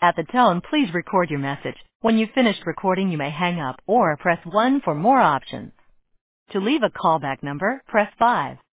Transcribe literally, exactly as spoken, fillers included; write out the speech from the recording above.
At the tone, please record your message. When you've finished recording, you may hang up or press one for more options. To leave a callback number, press five.